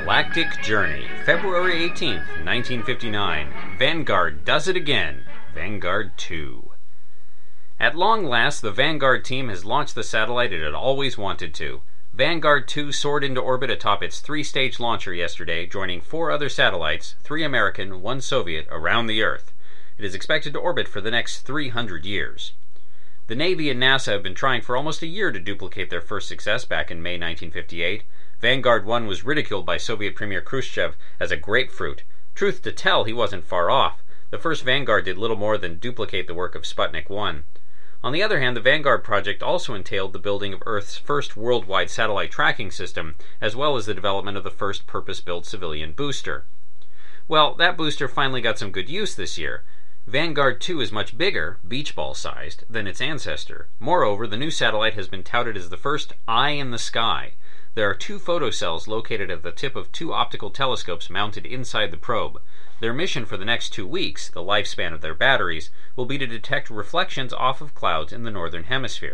Galactic Journey, February 18th, 1959. Vanguard does it again. Vanguard 2. At long last, the Vanguard team has launched the satellite it had always wanted to. Vanguard 2 soared into orbit atop its three-stage launcher yesterday, joining 4 other satellites, 3 American, 1 Soviet, around the Earth. It is expected to orbit for the next 300 years. The Navy and NASA have been trying for almost a year to duplicate their first success back in May 1958. Vanguard 1 was ridiculed by Soviet Premier Khrushchev as a grapefruit. Truth to tell, he wasn't far off. The first Vanguard did little more than duplicate the work of Sputnik 1. On the other hand, the Vanguard project also entailed the building of Earth's first worldwide satellite tracking system, as well as the development of the first purpose-built civilian booster. Well, that booster finally got some good use this year. Vanguard 2 is much bigger, beach ball-sized, than its ancestor. Moreover, the new satellite has been touted as the first eye in the sky. There are 2 photocells located at the tip of 2 optical telescopes mounted inside the probe. Their mission for the next 2 weeks, the lifespan of their batteries, will be to detect reflections off of clouds in the northern hemisphere.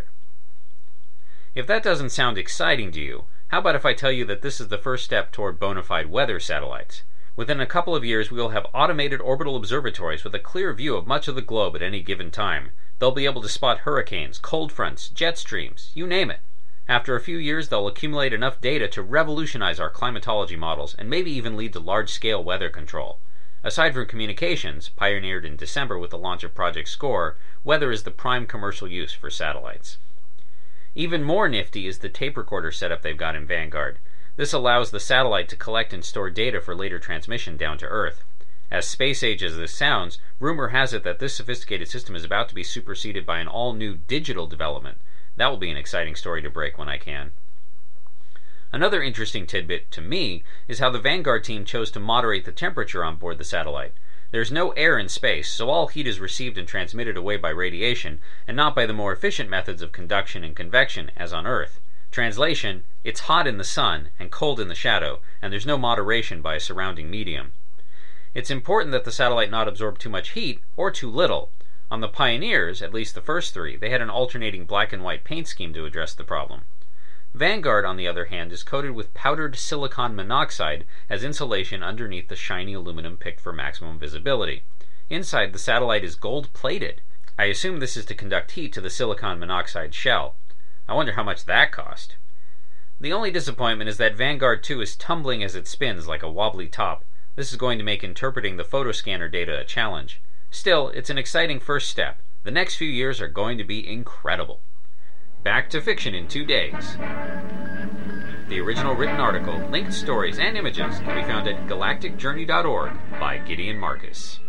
If that doesn't sound exciting to you, how about if I tell you that this is the first step toward bona fide weather satellites? Within a couple of years, we will have automated orbital observatories with a clear view of much of the globe at any given time. They'll be able to spot hurricanes, cold fronts, jet streams, you name it. After a few years, they'll accumulate enough data to revolutionize our climatology models and maybe even lead to large-scale weather control. Aside from communications, pioneered in December with the launch of Project SCORE, weather is the prime commercial use for satellites. Even more nifty is the tape recorder setup they've got in Vanguard. This allows the satellite to collect and store data for later transmission down to Earth. As space-age as this sounds, rumor has it that this sophisticated system is about to be superseded by an all-new digital development. That will be an exciting story to break when I can. Another interesting tidbit, to me, is how the Vanguard team chose to moderate the temperature on board the satellite. There's no air in space, so all heat is received and transmitted away by radiation, and not by the more efficient methods of conduction and convection, as on Earth. Translation, it's hot in the sun and cold in the shadow, and there's no moderation by a surrounding medium. It's important that the satellite not absorb too much heat, or too little. On the Pioneers, at least the first 3, they had an alternating black and white paint scheme to address the problem. Vanguard, on the other hand, is coated with powdered silicon monoxide as insulation underneath the shiny aluminum picked for maximum visibility. Inside, the satellite is gold-plated. I assume this is to conduct heat to the silicon monoxide shell. I wonder how much that cost. The only disappointment is that Vanguard 2 is tumbling as it spins like a wobbly top. This is going to make interpreting the photoscanner data a challenge. Still, it's an exciting first step. The next few years are going to be incredible. Back to fiction in 2 days. The original written article, linked stories, and images can be found at galacticjourney.org by Gideon Marcus.